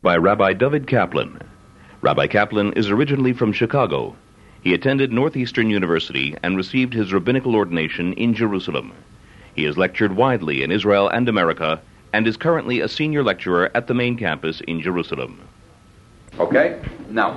by Rabbi David Kaplan. Rabbi Kaplan is originally from Chicago. He attended Northeastern University and received his rabbinical ordination in Jerusalem. He has lectured widely in Israel and America and is currently a senior lecturer at the main campus in Jerusalem. Okay? Now,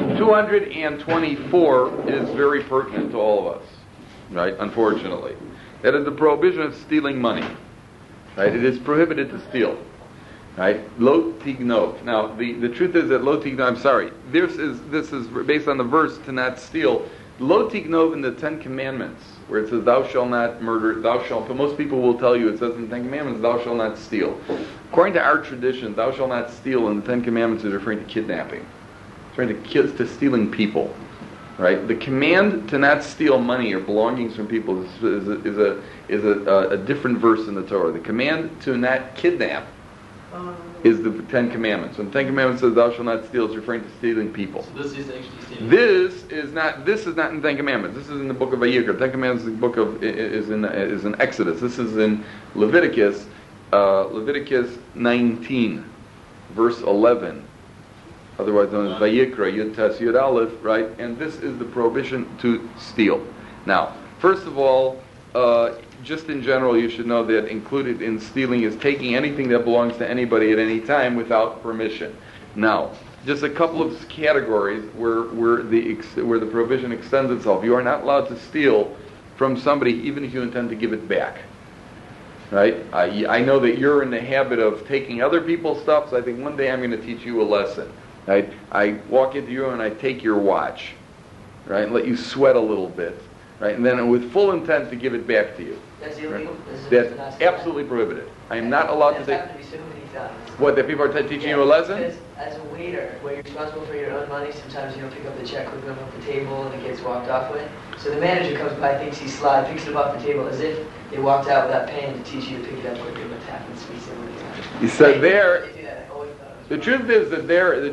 224 is very pertinent to all of us, right? Unfortunately. That is the prohibition of stealing money. Right? It is prohibited to steal. Right? Lo tignov. Now, the truth is that lo tignov, I'm sorry, this is based on the verse to not steal. Lo tignov in the Ten Commandments, where it says, thou shalt not murder, thou shalt, but most people will tell you it says in the Ten Commandments, thou shalt not steal. According to our tradition, thou shalt not steal in the Ten Commandments is referring to kidnapping. It's referring to stealing people. Right? The command to not steal money or belongings from people is a different verse in the Torah. The command to not kidnap is the Ten Commandments. When the Ten Commandments says thou shalt not steal, it's referring to stealing people. So this is actually stealing. This is not in the Ten Commandments. This is in the book of Vayikra. The Ten Commandments is in Exodus. This is in Leviticus. Leviticus 19, verse 11. Otherwise known as Vayikra, Yud Tes Yud Aleph, right? And this is the prohibition to steal. Now, first of all, just in general, you should know that included in stealing is taking anything that belongs to anybody at any time without permission. Now, just a couple of categories where the prohibition extends itself. You are not allowed to steal from somebody even if you intend to give it back. Right? I know that you're in the habit of taking other people's stuff, so I think one day I'm going to teach you a lesson. Right? I walk into you and I take your watch, right, and let you sweat a little bit, right, and then with full intent to give it back to you. That's illegal? Right? That's absolutely prohibited. I am not allowed to take... That's happened to me so many times. What, that people are teaching you a lesson? Because as a waiter, where you're responsible for your own money, sometimes you don't pick up the check, with them off the table, and it gets walked off with. So the manager comes by, thinks he's sly, picks it up off the table as if they walked out without paying to teach you to pick it up quickly, but it happens to me so many times. You said there... The truth is that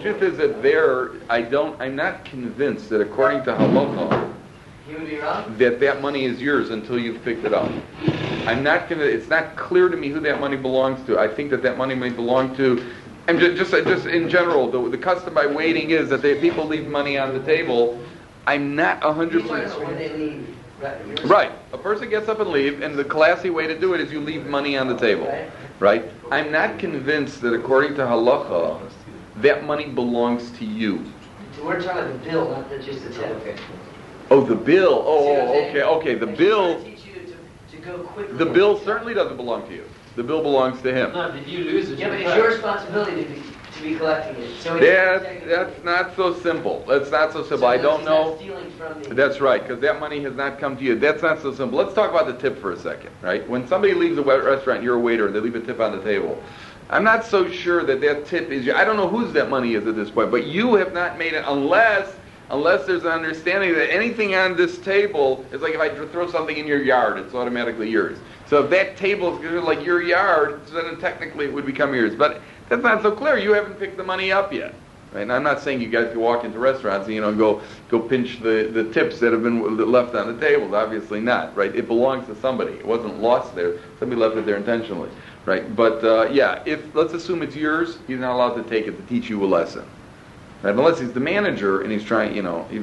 I'm not convinced that according to halacha, he would be wrong? that money is yours until you've picked it up. It's not clear to me who that money belongs to. I think that money may belong to, and just in general, the custom by waiting is that people leave money on the table. I'm not 100%. When they leave. Right. A person gets up and leaves, and the classy way to do it is you leave money on the table. Right? I'm not convinced that according to halacha, that money belongs to you. So we're talking about the bill, not just the tip. Oh, the bill. Okay. The bill. To go quickly. The bill certainly doesn't belong to you. The bill belongs to him. No, if you lose it. Yeah, but it's your responsibility to be collecting it. So that's not so simple. That's not so simple. I don't know. Stealing from me. That's right, because that money has not come to you. That's not so simple. Let's talk about the tip for a second, right? When somebody leaves a restaurant, you're a waiter, and they leave a tip on the table. I'm not so sure that tip is. I don't know whose that money is at this point, but you have not made it unless there's an understanding that anything on this table is like if I throw something in your yard, it's automatically yours. So if that table is like your yard, then technically it would become yours. But that's not so clear. You haven't picked the money up yet. Right? And I'm not saying you guys can walk into restaurants and go pinch the tips that have been left on the tables. Obviously not. Right? It belongs to somebody. It wasn't lost there. Somebody left it there intentionally. Right? But if let's assume it's yours, he's not allowed to take it to teach you a lesson. Right? Unless he's the manager and he's trying,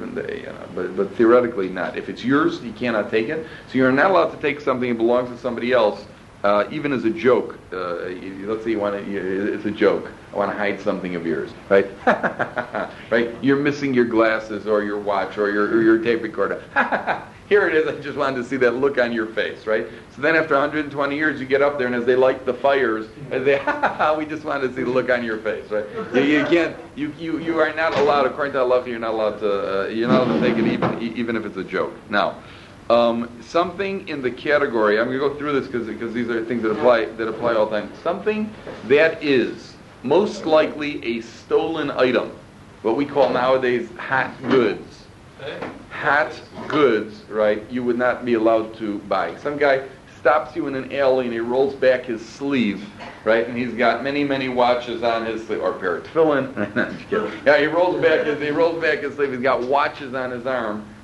but theoretically not. If it's yours, he cannot take it. So you're not allowed to take something that belongs to somebody else, even as a joke. Let's say it's a joke. I want to hide something of yours, right? Right? You're missing your glasses or your watch or your tape recorder. Here it is. I just wanted to see that look on your face, right? So then after 120 years, you get up there, and as they light the fires, we just wanted to see the look on your face, right? You can't. You are not allowed. According to Allah, you're not allowed to. You're not allowed to take it even if it's a joke. Now, something in the category. I'm going to go through this because these are things that apply all the time. Something that is most likely a stolen item, what we call nowadays hot goods. Hot goods, right? You would not be allowed to buy. Some guy stops you in an alley and he rolls back his sleeve, right? And he's got many, many watches on his sleeve, or a pair of tefillin. Yeah, he rolls back his sleeve. He's got watches on his arm,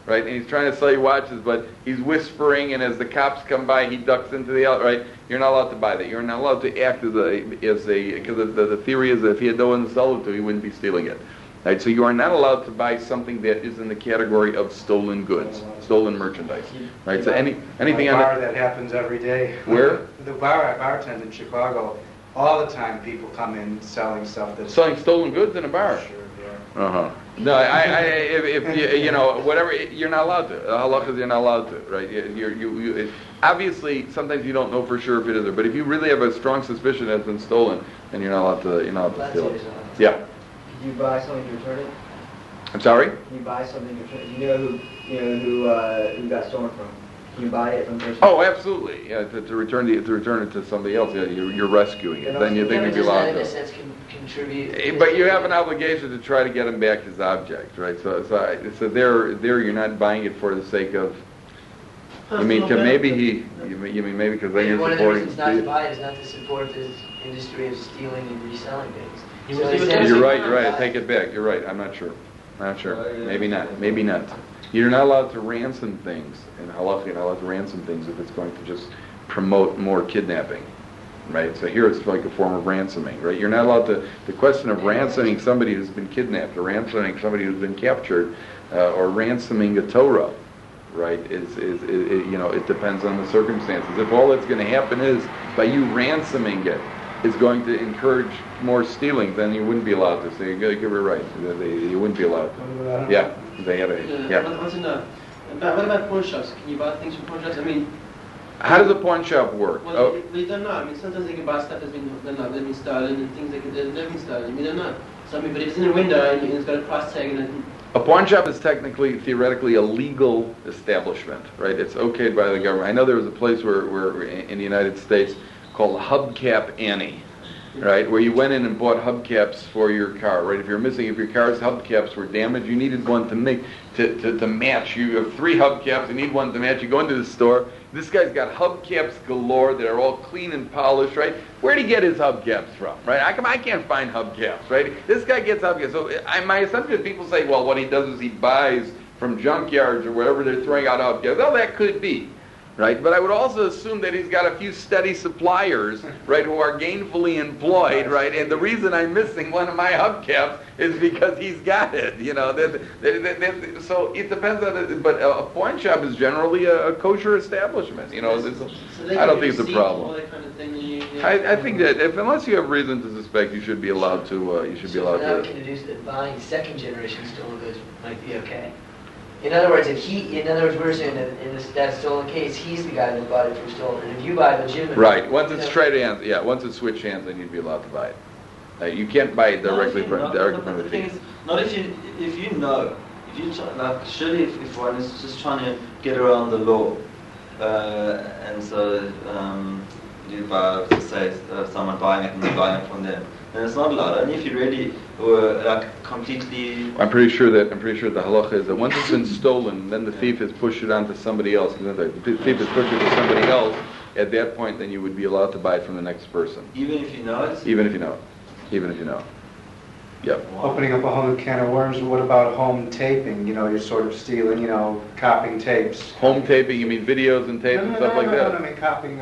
right? And he's trying to sell you watches, but he's whispering, and as the cops come by, he ducks into the alley, right? You're not allowed to buy that. You're not allowed to act because the theory is that if he had no one to sell it to, he wouldn't be stealing it. Right? So you are not allowed to buy something that is in the category of stolen goods, stolen merchandise. Right? So anything a on bar that happens every day. Where? The bar I bartend in Chicago, all the time people come in selling stuff that's selling stolen goods in a bar. Sure, yeah. Uh-huh. No, if you know, whatever, you're not allowed to. Halakha is you're not allowed to, right? You obviously, sometimes you don't know for sure if it is there, but if you really have a strong suspicion that it's been stolen, then you're not allowed to steal it. Yeah. Can you buy something to return it? I'm sorry? Can you buy something to return it? You know who got stolen from? Can you buy it from the person? Oh, absolutely. Yeah, to return it to somebody else. Yeah, you're rescuing it. Then you think you'd be allowed in a to. sense contribute. But you have an obligation to try to get him back his object, right? So there you're not buying it for the sake of. You mean maybe because then you're One of the supporting. reasons not to buy it is not to support this industry of stealing and reselling things. You're right. I take it back. You're right. I'm not sure. Maybe not. You're not allowed to ransom things in halakha. You're not allowed to ransom things if it's going to just promote more kidnapping, right? So here it's like a form of ransoming, right? You're not allowed to. The question of ransoming somebody who's been kidnapped, or ransoming somebody who's been captured, or ransoming a Torah, right? It depends on the circumstances. If all that's going to happen is by you ransoming it is going to encourage more stealing, then you wouldn't be allowed to. So you're right. You wouldn't be allowed to. Yeah, they had What about pawn shops? Can you buy things from pawn shops? I mean, how does a pawn shop work? Well, we don't know. I mean, sometimes they can buy stuff that's been stolen and things that have been stolen. We don't know. So, but if it's in a window and it's got a price tag and it... A pawn shop is theoretically a legal establishment, right? It's okayed by the government. I know there was a place where in the United States called Hubcap Annie, right? Where you went in and bought hubcaps for your car, right? If your car's hubcaps were damaged, you needed one to match. You have 3 hubcaps, you need one to match. You go into the store. This guy's got hubcaps galore that are all clean and polished, right? Where'd he get his hubcaps from, right? I can't find hubcaps, right? This guy gets hubcaps. So my assumption is people say, well, what he does is he buys from junkyards or wherever they're throwing out hubcaps. Well, that could be. Right, but I would also assume that he's got a few steady suppliers, right, who are gainfully employed, right, and the reason I'm missing one of my hubcaps is because he's got it, you know. So it depends on it, but a pawn shop is generally a kosher establishment, you know. I don't think it's a problem. I think that unless you have reason to suspect, you should be allowed to. Now we can deduce that buying second generation stolen goods might be okay. In other words, we're saying that in that stolen case, he's the guy that bought it from stolen. And if you buy legitimate, right? Once it's trade hands, once it's switch hands, then you'd be allowed to buy it. You can't buy it directly from the thief. Not if you know. Surely if one is just trying to get around the law, and so you buy, say, someone buying it and you're buying it from them, then it's not allowed. Only if you really were completely. I'm pretty sure that the halacha is that once it's been stolen, then the thief has pushed it onto somebody else. The thief has pushed it to somebody else. At that point, then you would be allowed to buy it from the next person. Even if you know it. Even if you know. Yep. Opening up a whole new can of worms. What about home taping? You're sort of stealing, copying tapes. Home taping? You mean videos and tapes and stuff like that? No, I mean copying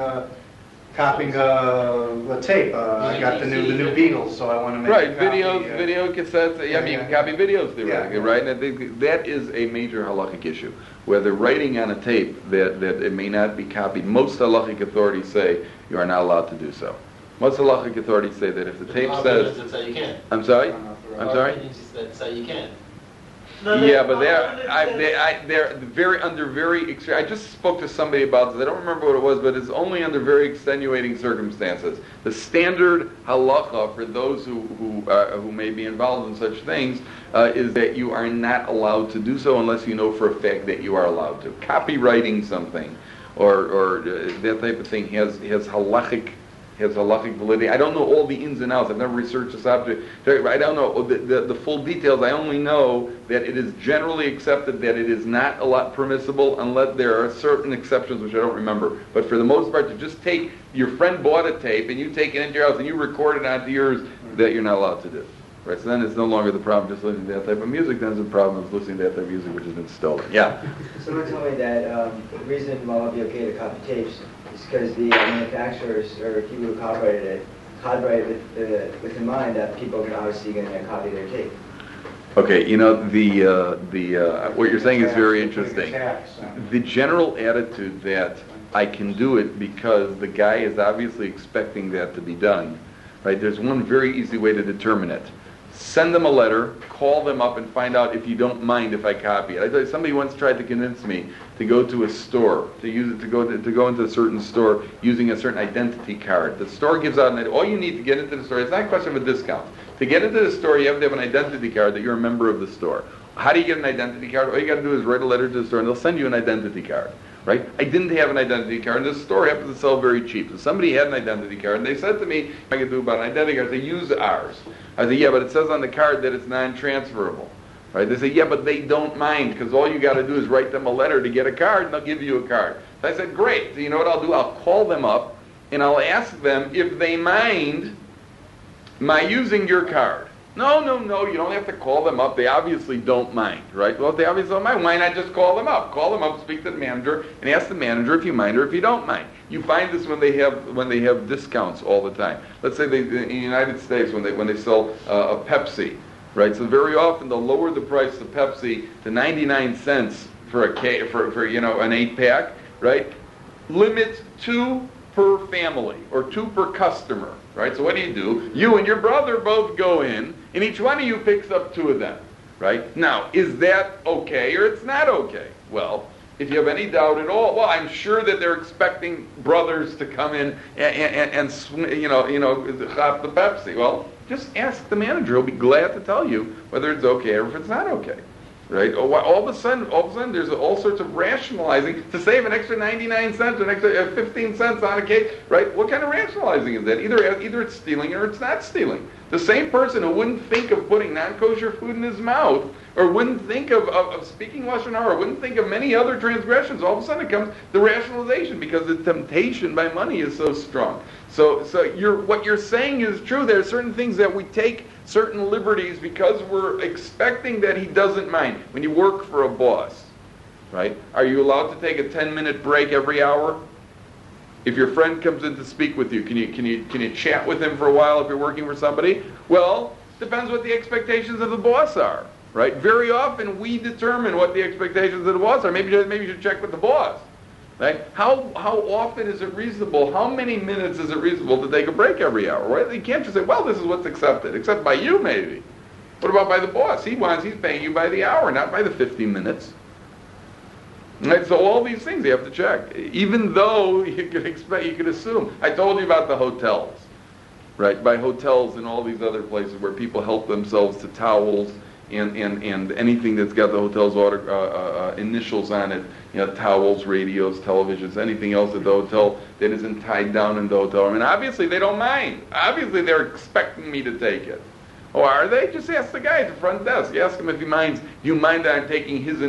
a tape. I got the new Beatles, so I want to make a copy. Videos, video cassettes. You can copy videos theoretically, right? And I think that is a major halachic issue. Whether writing on a tape that it may not be copied, most halachic authorities say you are not allowed to do so. Most halachic authorities say that if the tape says... That say you can't. I'm sorry? That say you can't. Yeah, but they're very extreme. I just spoke to somebody about this. I don't remember what it was, but it's only under very extenuating circumstances. The standard halacha for those who may be involved in such things is that you are not allowed to do so unless you know for a fact that you are allowed to. Copywriting something or that type of thing has halachic validity. I don't know all the ins and outs. I've never researched the subject. I don't know the full details. I only know that it is generally accepted that it is not a lot permissible unless there are certain exceptions which I don't remember. But for the most part, to just take your friend bought a tape and you take it into your house and you record it onto yours, that you're not allowed to do. Right, so then it's no longer the problem just listening to that type of music, then it's the problem of listening to that type of music which has been stolen. Yeah? Someone told me that the reason why it would be okay to copy tapes is because the manufacturers or people who copyrighted it with in mind that people can obviously going to copy their tape. Okay, you know, what you're saying is very interesting. The general attitude that I can do it because the guy is obviously expecting that to be done, right? There's one very easy way to determine it. Send them a letter, call them up, and find out if you don't mind if I copy it. I tell you, somebody once tried to convince me to go to a store, to go into a certain store using a certain identity card. The store gives out all you need to get into the store. It's not a question of a discount. To get into the store, you have to have an identity card that you're a member of the store. How do you get an identity card? All you got to do is write a letter to the store, and they'll send you an identity card. Right? I didn't have an identity card, and this store happens to sell very cheap. So somebody had an identity card, and they said to me, I could do about an identity card. They use ours. I said, yeah, but it says on the card that it's non-transferable. Right? They say, yeah, but they don't mind, because all you got to do is write them a letter to get a card, and they'll give you a card. So I said, great. So you know what I'll do? I'll call them up, and I'll ask them if they mind my using your card. No, you don't have to call them up. They obviously don't mind, right? Well, if they obviously don't mind, why not just call them up? Call them up, speak to the manager, and ask the manager if you mind or if you don't mind. You find this when they have discounts all the time. Let's say in the United States when they sell a Pepsi, right? So very often they'll lower the price of Pepsi to 99 cents for an 8-pack, right? Limit 2 per family or 2 per customer. Right? So what do? You and your brother both go in, and each one of you picks up 2 of them. Right? Now, is that okay or it's not okay? Well, if you have any doubt at all, well, I'm sure that they're expecting brothers to come in and chop the Pepsi. Well, just ask the manager. He'll be glad to tell you whether it's okay or if it's not okay. Right? All of a sudden, there's all sorts of rationalizing to save an extra 99 cents, an extra 15 cents on a cake. Right? What kind of rationalizing is that? Either it's stealing or it's not stealing. The same person who wouldn't think of putting non-kosher food in his mouth, or wouldn't think of speaking Lashon Hara, or wouldn't think of many other transgressions, all of a sudden it comes the rationalization because the temptation by money is so strong. So what you're saying is true. There are certain things that we take certain liberties because we're expecting that he doesn't mind. When you work for a boss, right? Are you allowed to take a 10-minute break every hour? If your friend comes in to speak with you, can you chat with him for a while if you're working for somebody? Well, depends what the expectations of the boss are, right? Very often we determine what the expectations of the boss are. Maybe you should check with the boss. Right? How often is it reasonable? How many minutes is it reasonable to take a break every hour? Right? You can't just say, well, this is what's accepted. Except by you, maybe. What about by the boss? He's paying you by the hour, not by the 15 minutes. Right? So all these things you have to check. Even though you could assume. I told you about the hotels. Right? By hotels and all these other places where people help themselves to towels and anything that's got the hotel's initials on it, towels, radios, televisions, anything else at the hotel that isn't tied down in the hotel. I mean, obviously they don't mind. Obviously they're expecting me to take it. Oh, are they? Just ask the guy at the front desk. You ask him if he minds. Do you mind that I'm taking his,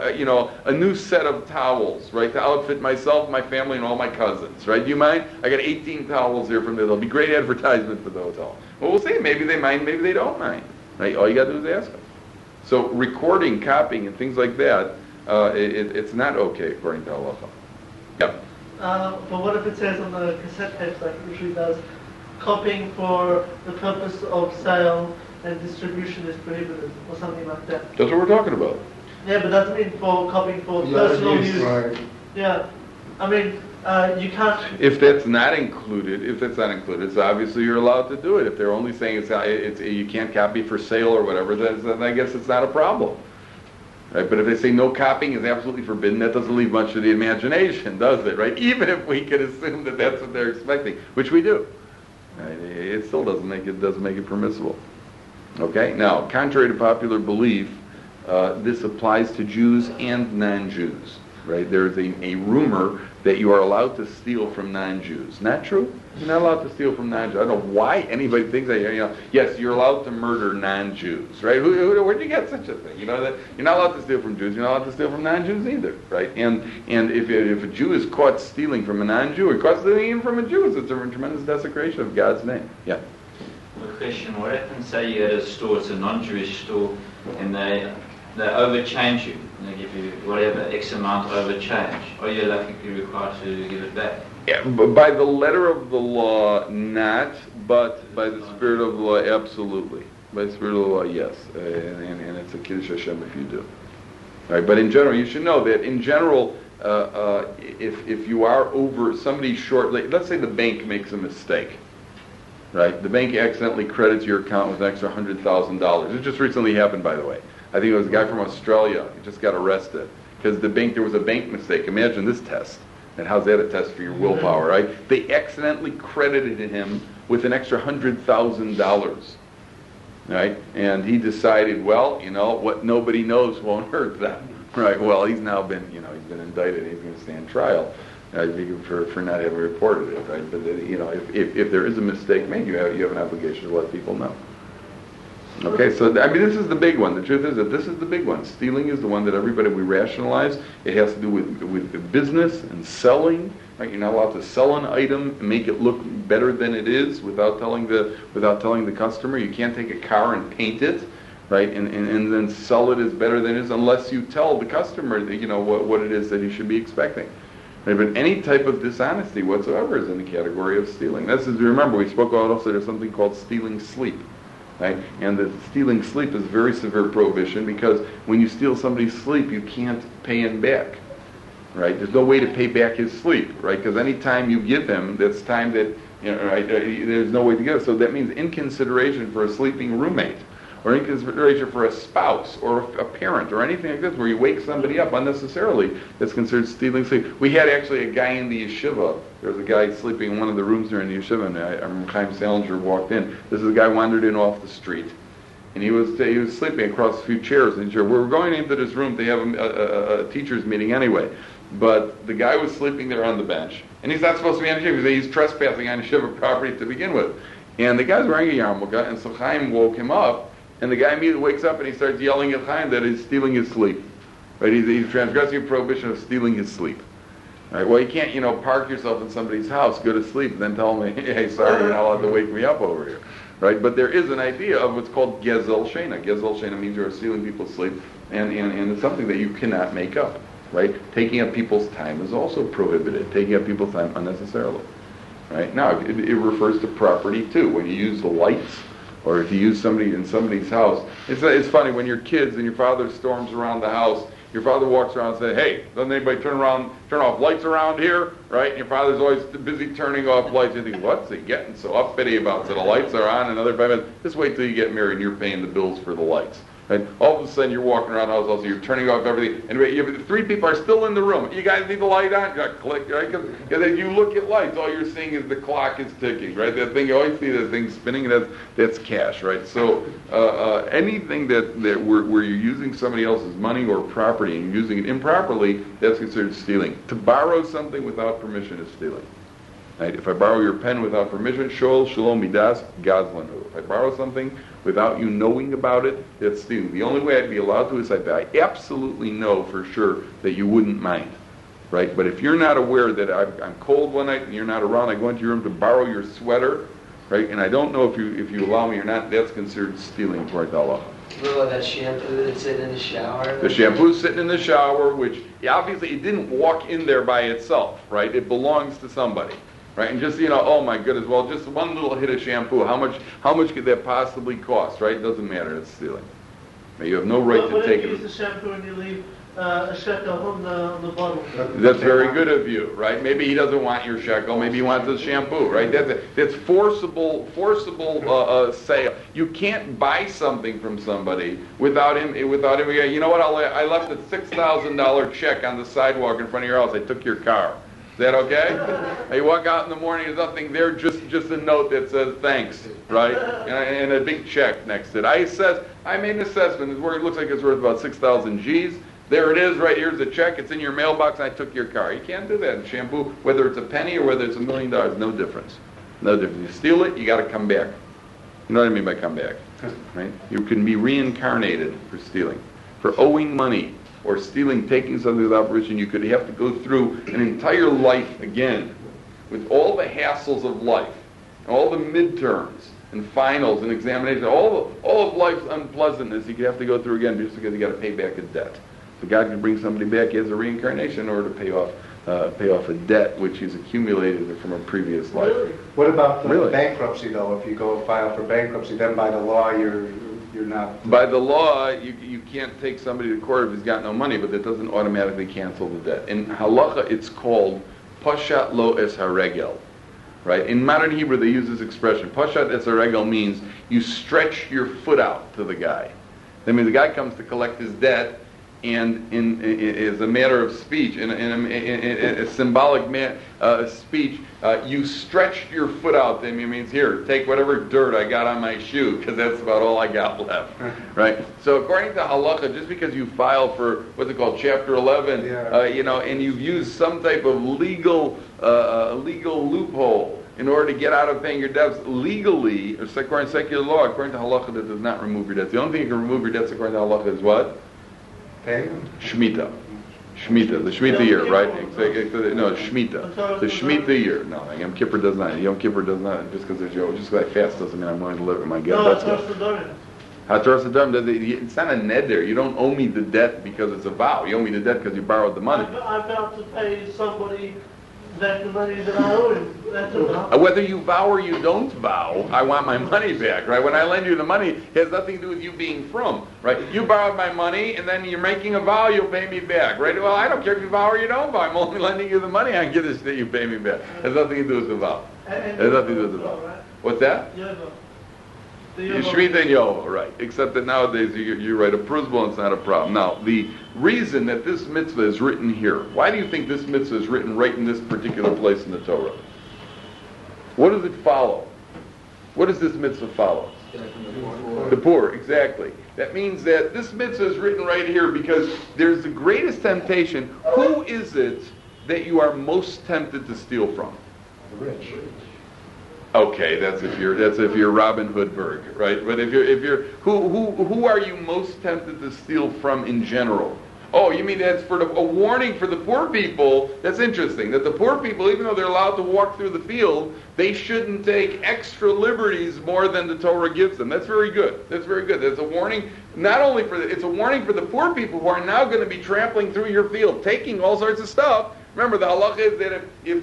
a new set of towels, right, to outfit myself, my family, and all my cousins, right? Do you mind? I got 18 towels here from there. There'll be great advertisement for the hotel. Well, we'll see. Maybe they mind. Maybe they don't mind. Right? All you got to do is ask them. So recording, copying, and things like that, it's not okay according to halacha. Yep. But what if it says on the cassette tapes, like it usually does, copying for the purpose of sale and distribution is prohibited, or something like that? That's what we're talking about. Yeah, but doesn't mean for copying for personal use. Right. Yeah. I mean, you can't... If that's not included, so obviously you're allowed to do it. If they're only saying it's you can't copy for sale or whatever, then I guess it's not a problem. Right? But if they say no copying is absolutely forbidden, that doesn't leave much to the imagination, does it? Right? Even if we could assume that that's what they're expecting, which we do. Right? It still doesn't make it permissible. Okay? Now, contrary to popular belief, this applies to Jews and non-Jews. Right? There's a rumor that you are allowed to steal from non-Jews. Not true? You're not allowed to steal from non-Jews. I don't know why anybody thinks that. Yes, you're allowed to murder non-Jews. Right? Where'd you get such a thing? That you're not allowed to steal from Jews. You're not allowed to steal from non-Jews either. Right? And if a Jew is caught stealing from a non-Jew, or caught stealing even from a Jew, it's a tremendous desecration of God's name. Yeah. a question. What happens, say you're at a store, it's a non-Jewish store, and they overchange you, and they give you whatever X amount overchange? Are you likely required to give it back? Yeah, but by the letter of the law, not, but by the spirit of the law, absolutely. By the spirit of the law, yes. And it's a Kiddush Hashem if you do. Right, but in general, you should know that in general, if you are over somebody short, let's say the bank makes a mistake, right? The bank accidentally credits your account with an extra $100,000. It just recently happened, by the way. I think it was a guy from Australia. He just got arrested because there was a bank mistake. Imagine this test. And how's that a test for your willpower, right? They accidentally credited him with an extra $100,000, right? And he decided, well, what nobody knows won't hurt them, right? Well, he's now been, he's been indicted. He's going to stand trial for not having reported it, right? But if there is a mistake made, you have an obligation to let people know. Okay, so this is the big one. The truth is that this is the big one. Stealing is the one that we rationalize. It has to do with business and selling. Right? You're not allowed to sell an item and make it look better than it is without telling the customer. You can't take a car and paint it, right, and then sell it as better than it is unless you tell the customer that, what it is that he should be expecting. Right? But any type of dishonesty whatsoever is in the category of stealing. Remember, we spoke about also there's something called stealing sleep. Right? And the stealing sleep is a very severe prohibition because when you steal somebody's sleep, you can't pay him back. Right? There's no way to pay back his sleep, right? Because any time you give him, that's time that, right, there's no way to give. So that means in consideration for a sleeping roommate, or in consideration for a spouse, or a parent, or anything like this, where you wake somebody up unnecessarily, that's considered stealing sleep. We had actually a guy in the yeshiva. There was a guy sleeping in one of the rooms there in the yeshiva, and I remember Chaim Salinger walked in. This is a guy wandered in off the street, and he was sleeping across a few chairs. And we were going into this room to have a teachers meeting anyway, but the guy was sleeping there on the bench, and he's not supposed to be on the yeshiva. He's trespassing on yeshiva property to begin with. And the guy's wearing a yarmulke, and so Chaim woke him up. And the guy immediately wakes up and he starts yelling at Chaim that he's stealing his sleep. Right? He's transgressing a prohibition of stealing his sleep. Right? Well, you can't, park yourself in somebody's house, go to sleep, and then tell them, hey, sorry, you're not allowed to wake me up over here. Right? But there is an idea of what's called gezel shena. Gezel shena means you're stealing people's sleep, and it's something that you cannot make up. Right? Taking up people's time is also prohibited. Taking up people's time unnecessarily. Right? Now, it refers to property too. When you use the lights, or if you use somebody in somebody's house. It's funny, when you're kids and your father storms around the house, your father walks around and says, hey, doesn't anybody turn off lights around here? Right? And your father's always busy turning off lights. You think, what's he getting so uppity about? So the lights are on another 5 minutes. Just wait till you get married and you're paying the bills for the lights. Right? All of a sudden you're walking around the house, also you're turning off everything, and 3 people are still in the room. You guys need the light on? You got to click, right? Because if you look at lights, all you're seeing is the clock is ticking, right? That thing, you always see that thing spinning, and that's cash, right? So anything that where you're using somebody else's money or property and using it improperly, that's considered stealing. To borrow something without permission is stealing. Right? If I borrow your pen without permission, shol shalom midas gazlanu. If I borrow something without you knowing about it, that's stealing. The only way I'd be allowed to is if I absolutely know for sure that you wouldn't mind. Right? But if you're not aware that I'm cold one night and you're not around, I go into your room to borrow your sweater, right? And I don't know if you allow me or not, that's considered stealing according to Allah. What about that shampoo that's sitting in the shower? The shampoo's sitting in the shower, which obviously it didn't walk in there by itself, right? It belongs to somebody. Right, and just, oh my goodness, well, just one little hit of shampoo, how much could that possibly cost, right? It doesn't matter, it's stealing. Now, you have no right to take it. What if you use the shampoo and you leave a shekel on the bottle? That's very good of you, right? Maybe he doesn't want your shekel, maybe he wants the shampoo, right? That's forcible sale. You can't buy something from somebody without him, you know what, I left a $6,000 check on the sidewalk in front of your house, I took your car. Is that okay? You walk out in the morning, there's nothing there, just a note that says thanks, right? And a big check next to it. I made an assessment. It looks like it's worth about 6,000 G's. There it is, right here's the check. It's in your mailbox, and I took your car. You can't do that in shampoo, whether it's a penny or whether it's $1 million. No difference. No difference. You steal it, you got to come back. You know what I mean by come back, right? You can be reincarnated for stealing, for owing money. Or stealing, taking something without permission, you could have to go through an entire life again with all the hassles of life, all the midterms, and finals and examinations, all of life's unpleasantness you could have to go through again just because you got to pay back a debt. So God can bring somebody back as a reincarnation in order to pay off a debt which he's accumulated from a previous life. Really? What about the Really? bankruptcy, though? If you go file for bankruptcy, then by the law, you're not... By the law, you can't take somebody to court if he's got no money, but that doesn't automatically cancel the debt. In halacha, it's called pashat lo es haregel. Right? In modern Hebrew, they use this expression. Pashat es haregel means you stretch your foot out to the guy. That means the guy comes to collect his debt, and as a matter of speech, in a symbolic speech, you stretched your foot out. That means, here, take whatever dirt I got on my shoe, because that's about all I got left. Right? So according to halacha, just because you file for what's it called, Chapter 11, and you've used some type of legal loophole in order to get out of paying your debts legally, or according to secular law, according to halacha, that does not remove your debts. The only thing that can remove your debts according to halacha is what? Shemitah. The Shemitah year, right? No, Shemitah. The Shemitah year. No, Yom Kippur does not. Yom Kippur does not. Just because I fast doesn't mean I'm willing to live with my God. Hatoras Adorim. It's not a neder. You don't owe me the debt because it's a vow. You owe me the debt because you borrowed the money. I vowed to pay somebody back the money that I owe him. That's a vow. Whether you vow or you don't vow, I want my money back, right? When I lend you the money, it has nothing to do with you being from, right? You borrowed my money, and then you're making a vow, you'll pay me back, right? Well, I don't care if you vow or you don't vow. I'm only lending you the money. I get this that you pay me back. It has nothing to do with the vow. It has nothing to do with the vow. Right? What's that? Yovo. Shemitah and Yovo, right. Except that nowadays you write a prusbul and it's not a problem. Now, the reason that this mitzvah is written here, why do you think this mitzvah is written right in this particular place in the Torah? What does it follow? What does this mitzvah follow? The poor, exactly. That means that this mitzvah is written right here because there's the greatest temptation. Who is it that you are most tempted to steal from? The rich. Okay, that's if you're Robin Hoodberg, right? But if you're who are you most tempted to steal from in general? Oh, you mean that's for a warning for the poor people? That's interesting. That the poor people, even though they're allowed to walk through the field, they shouldn't take extra liberties more than the Torah gives them. That's very good. That's very good. That's a warning. Not only it's a warning for the poor people who are now going to be trampling through your field, taking all sorts of stuff. Remember, the halakha is that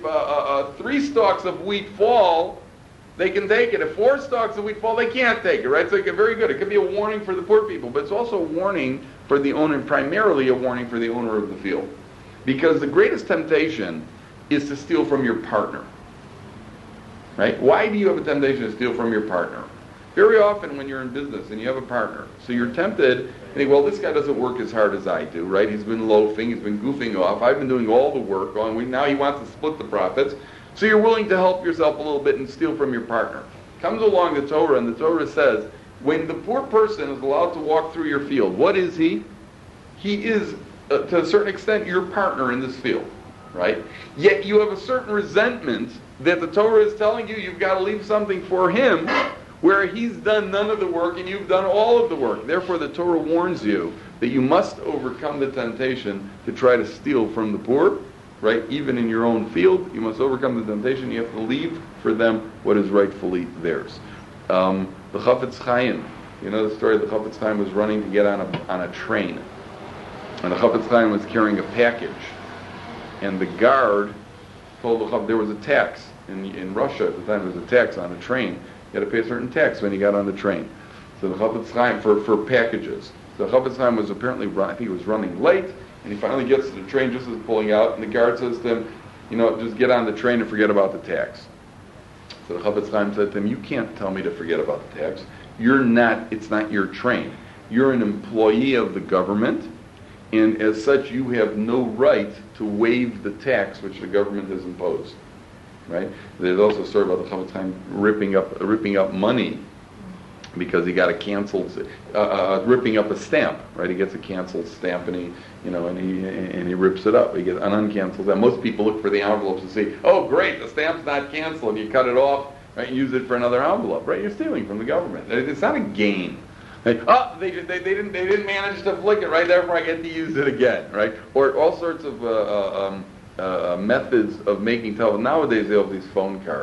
if 3 stalks of wheat fall, they can take it. If 4 stalks of wheat fall, they can't take it, right? So very good. It could be a warning for the poor people, but it's also a warning for the owner, primarily a warning for the owner of the field. Because the greatest temptation is to steal from your partner. Right? Why do you have a temptation to steal from your partner? Very often when you're in business and you have a partner, so you're tempted, and think, well, this guy doesn't work as hard as I do, right? He's been loafing, he's been goofing off, I've been doing all the work, now he wants to split the profits. So you're willing to help yourself a little bit and steal from your partner. Comes along the Torah, and the Torah says, when the poor person is allowed to walk through your field, what is he? He is, to a certain extent, your partner in this field, right? Yet you have a certain resentment that the Torah is telling you you've got to leave something for him, where he's done none of the work and you've done all of the work. Therefore, the Torah warns you that you must overcome the temptation to try to steal from the poor. Right? Even in your own field, you must overcome the temptation. You have to leave for them what is rightfully theirs. The Chafetz Chaim, you know the story. The Chafetz Chaim was running to get on a train, and the Chafetz Chaim was carrying a package, and the guard told the Chafetz there was a tax in Russia at the time. There was a tax on a train. You had to pay a certain tax when you got on the train. So the Chafetz Chaim for packages. So the Chafetz Chaim was apparently, I think he was running late. And he finally gets to the train just as it's pulling out, and the guard says to him, just get on the train and forget about the tax. So the Chafetz Chaim said to him, you can't tell me to forget about the tax. It's not your train. You're an employee of the government, and as such you have no right to waive the tax which the government has imposed. Right? There's also a story about the Chafetz Chaim ripping up money because he got a canceled, ripping up a stamp, right? He gets a canceled stamp and he rips it up. He gets an uncanceled stamp. Most people look for the envelopes and say, oh great, the stamp's not canceled. You cut it off, right, and use it for another envelope, right? You're stealing from the government. It's not a game. They didn't manage to flick it, right? Therefore I get to use it again, right? Or all sorts of methods of making telephone. Nowadays they have these phone cards,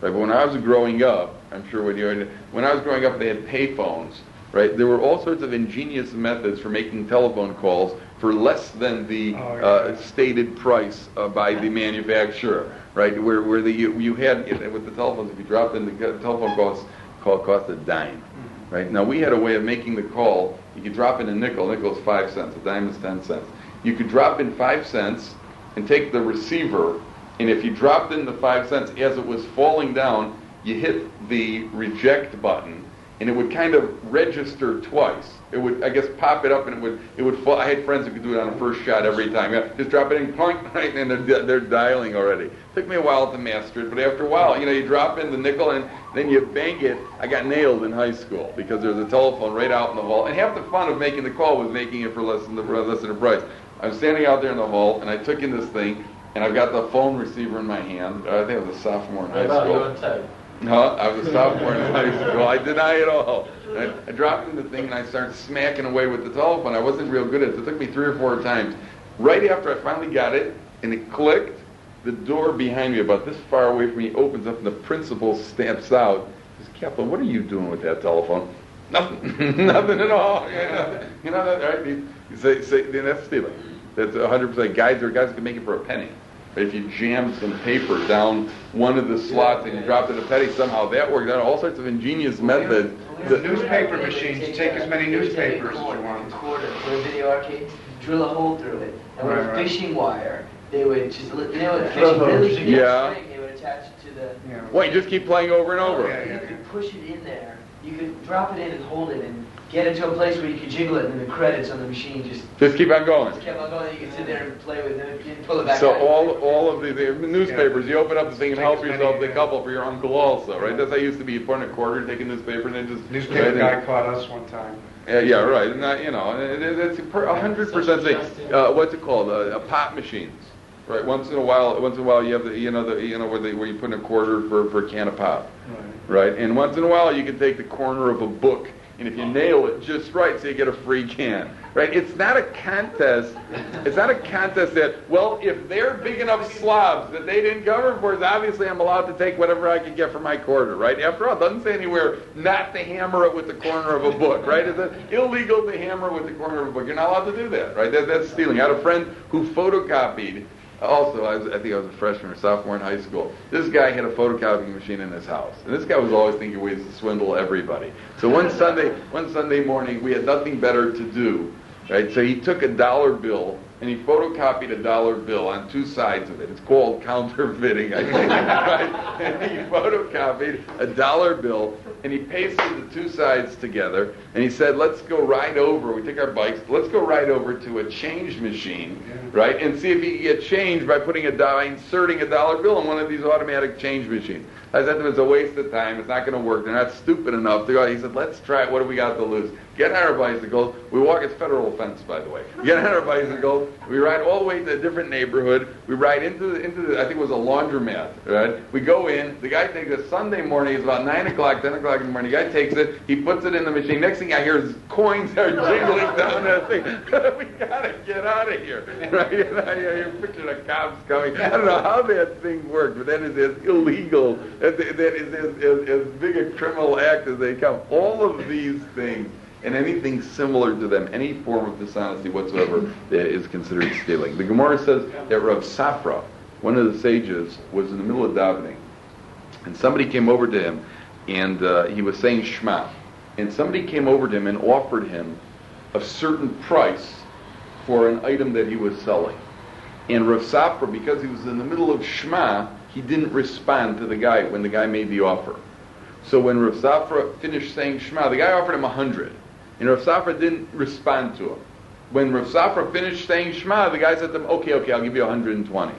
right? But when I was growing up, I'm sure when I was growing up, they had payphones, right? There were all sorts of ingenious methods for making telephone calls for less than the stated price by the manufacturer, right? Where you had with the telephones, if you dropped in, the telephone call cost a dime, right? Now we had a way of making the call. You could drop in a nickel. Nickel is 5 cents. A dime is 10 cents. You could drop in 5 cents and take the receiver, and if you dropped in the 5 cents as it was falling down, you hit the reject button, and it would kind of register twice. It would, I guess, pop it up, and it would fall. I had friends who could do it on a first shot every time. Yeah, just drop it in, plunk, right, and they're dialing already. Took me a while to master it, but after a while, you drop in the nickel and then you bank it. I got nailed in high school because there was a telephone right out in the hall, and half the fun of making the call was making it for less than the price. I was standing out there in the hall, and I took in this thing, and I've got the phone receiver in my hand. I think I was a sophomore in high school. No, I was a sophomore in high school. I deny it all. I dropped in the thing and I started smacking away with the telephone. I wasn't real good at it. It took me 3 or 4 times. Right after I finally got it and it clicked, the door behind me, about this far away from me, opens up and the principal steps out. He says, "Kaplan, what are you doing with that telephone?" Nothing. Nothing at all. You know that, right? You say that's stealing. That's 100%. Guys can make it for a penny. But if you jammed some paper down one of the slots and you dropped it a penny, somehow that worked out. All sorts of ingenious methods. The newspaper machines, take as many newspapers as you want. Recorder for a video arcade, drill a hole through it, and with a fishing wire, they would just, fishing really string, they would attach it to the... Well, you just keep playing over and over. You could push it in there. You could drop it in and hold it and get it to a place where you could jiggle it, and then the credits on the machine just keep on going. Just kept on going. You could sit there and play with it and pull it back. So all of the newspapers, you open up the thing and help yourself the couple for your uncle also, right? That's how it used to be. You put in a quarter, take a newspaper, and then just... Newspaper guy caught us one time. Yeah, right. And it's 100% thing. What's it called? Pop machines. Right. Once in a while, you have where you put in a quarter for a can of pop. Right. And once in a while, you can take the corner of a book, and if you nail it just right, so you get a free can. Right. It's not a contest. It's not a contest that, well, if they're big enough slobs that they didn't cover for us, obviously I'm allowed to take whatever I can get for my quarter. Right. After all, it doesn't say anywhere not to hammer it with the corner of a book. Right. Is it illegal to hammer with the corner of a book? You're not allowed to do that. Right. That's stealing. I had a friend who photocopied. Also, I think I was a freshman or sophomore in high school. This guy had a photocopying machine in his house, and this guy was always thinking ways to swindle everybody. So one Sunday morning, we had nothing better to do, right? So he took a dollar bill and he photocopied a dollar bill on 2 sides of it. It's called counterfeiting, I think, right? And he photocopied a dollar bill and he pasted the 2 sides together, and he said, "Let's go ride over." We take our bikes. Let's go ride over to a change machine, right, and see if you can get change by inserting a dollar bill in one of these automatic change machines. I said to him, "It's a waste of time. It's not going to work. They're not stupid enough to go." He said, "Let's try it. What do we got to lose? Get on our bicycles. We walk. It's federal offense, by the way. Get on our bicycles. We ride all the way to a different neighborhood. We ride into the I think it was a laundromat. Right? We go in. The guy takes it Sunday morning. It's about 9 o'clock, 10 o'clock in the morning. The guy takes it. He puts it in the machine. Next thing I hear is coins are jingling down that thing. We gotta get out of here. Right? You're picturing the cops coming. I don't know how that thing worked, but that is as illegal. That is as big a criminal act as they come. All of these things and anything similar to them, any form of dishonesty whatsoever, is considered stealing. The Gemara says that Rav Safra, one of the sages, was in the middle of davening, and somebody came over to him, and he was saying Shema, and somebody came over to him and offered him a certain price for an item that he was selling. And Rav Safra, because he was in the middle of Shema, he didn't respond to the guy when the guy made the offer. So when Rav Safra finished saying Shema, the guy offered him 100. And Rav Safra didn't respond to him. When Rav Safra finished saying Shema, the guy said to him, okay, I'll give you 120.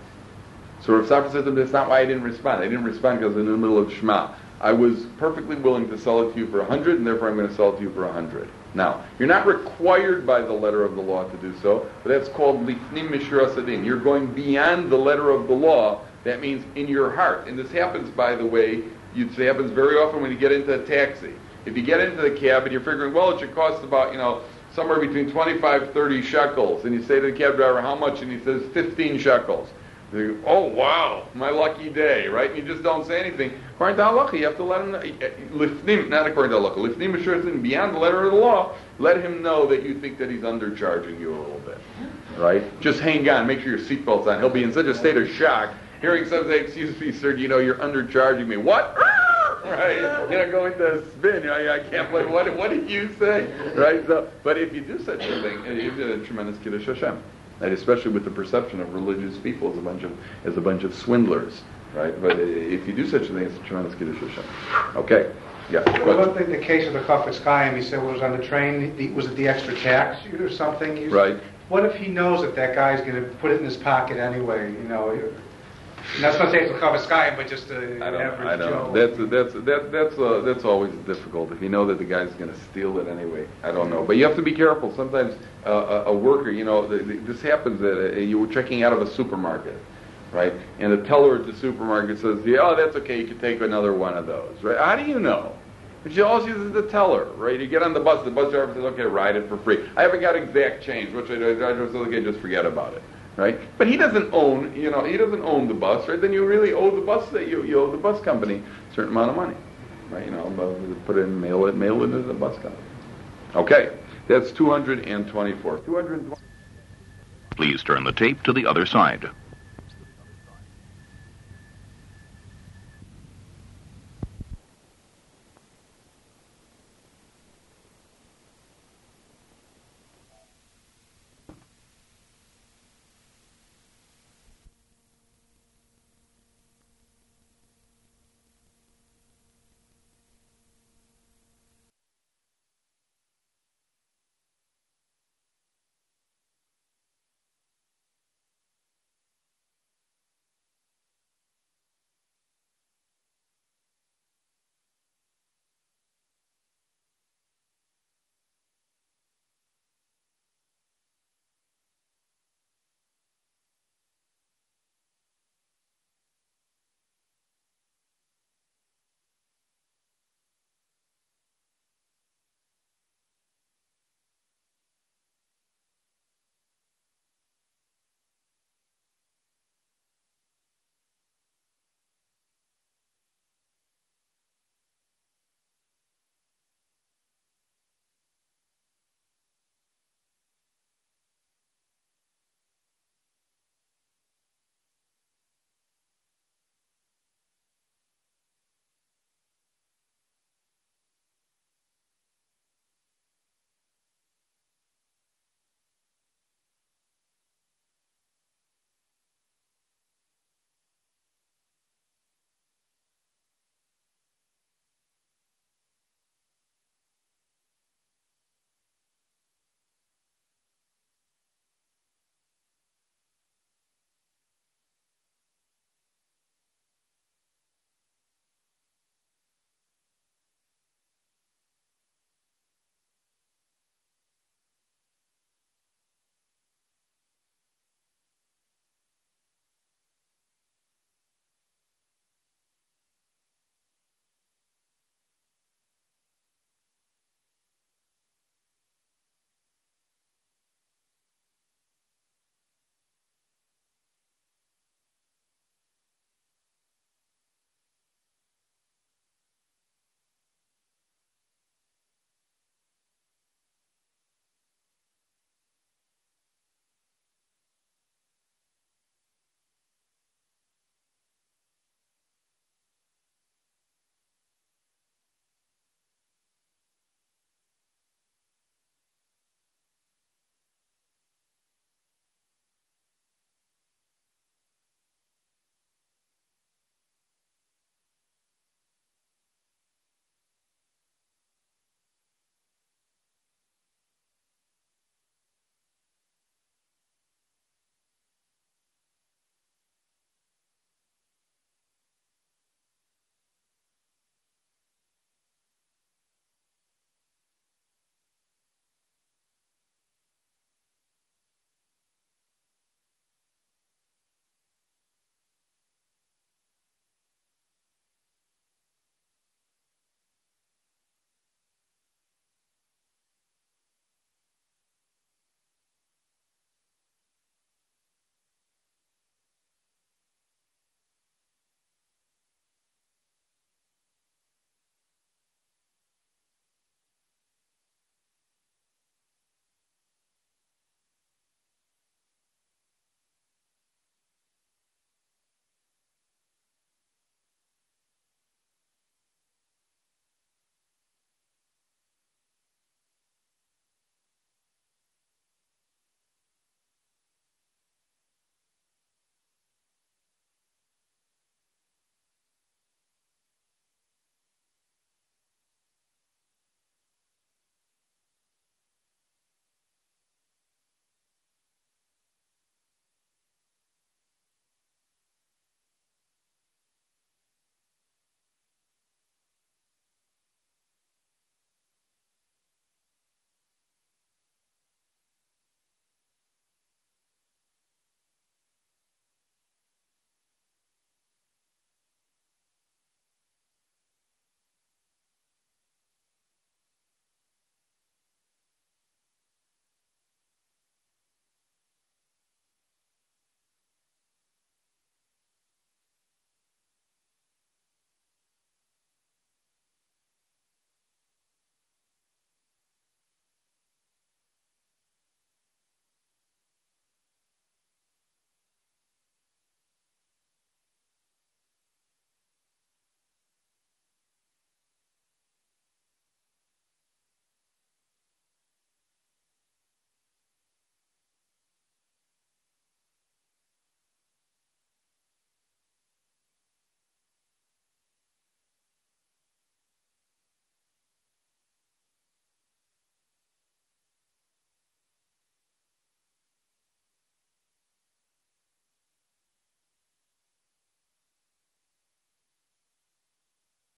So Rav Safra said to him, that's not why I didn't respond. I didn't respond because I was in the middle of Shema. I was perfectly willing to sell it to you for 100, and therefore I'm going to sell it to you for 100. Now, you're not required by the letter of the law to do so, but that's called lifnim mishras adin. You're going beyond the letter of the law. That means in your heart. And this happens, by the way, it happens very often when you get into a taxi. If you get into the cab and you're figuring, well, it should cost about, somewhere between 25, 30 shekels, and you say to the cab driver, how much? And he says, 15 shekels. They go, oh, wow, my lucky day, right? And you just don't say anything. According to halacha, you have to let him know. Lifnim, not according to halacha. Lifnim Ashurin, beyond the letter of the law, let him know that you think that he's undercharging you a little bit, right? Just hang on, make sure your seatbelt's on. He'll be in such a state of shock, hearing someone say, excuse me, sir, you're undercharging me. What? Right? Go into a spin. I can't play. What did you say? Right? So, but if you do such a thing, you did a tremendous Kiddush Hashem. And especially with the perception of religious people as a bunch of swindlers, right? But if you do such a thing, it's a tremendous Kiddush Hashem. Okay, yeah. What about the case of the Chafetz Chaim? He said, was on the train, was it the extra tax or something? Right. What if he knows that guy's going to put it in his pocket anyway? And that's not saying it's the Chafetz Chaim, but just an average Joe. That's always difficult. If you know that the guy's going to steal it anyway, I don't know. But you have to be careful. Sometimes a worker, this happens that you were checking out of a supermarket, right? And the teller at the supermarket says, "Yeah, that's okay. You can take another one of those." Right? How do you know? But all she is the teller, right? You get on the bus driver says, "Okay, ride it for free." I haven't got exact change, which I says, "Okay, just forget about it." Right? But he doesn't own, he doesn't own the bus, right? Then you really owe the bus, you owe the bus company a certain amount of money, right? Put it in, mail it into the bus company. Okay, that's 224. 220. Please turn the tape to the other side.